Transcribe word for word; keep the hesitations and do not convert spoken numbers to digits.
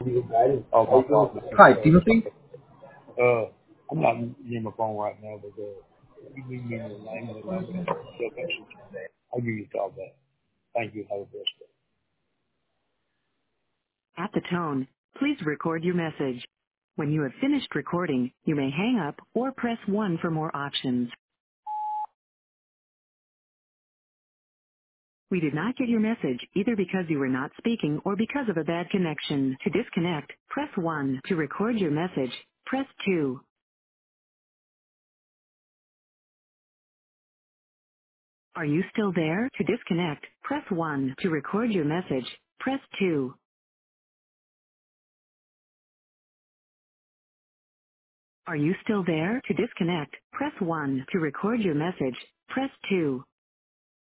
Oh, my fault. This is, Hi, uh, Timothy. uh, I'm not near my phone right now, but, uh, you give me the name and the number. They'll come shoot you back. I'll give you a call back. Thank you. Have a blessed day. At the tone, please record your message. When you have finished recording, you may hang up or press one for more options. We did not get your message either because you were not speaking or because of a bad connection. To disconnect, press one. To record your message, press two. Are you still there? To disconnect, press one. To record your message, press two. Are you still there? To disconnect, press one. To record your message, press two.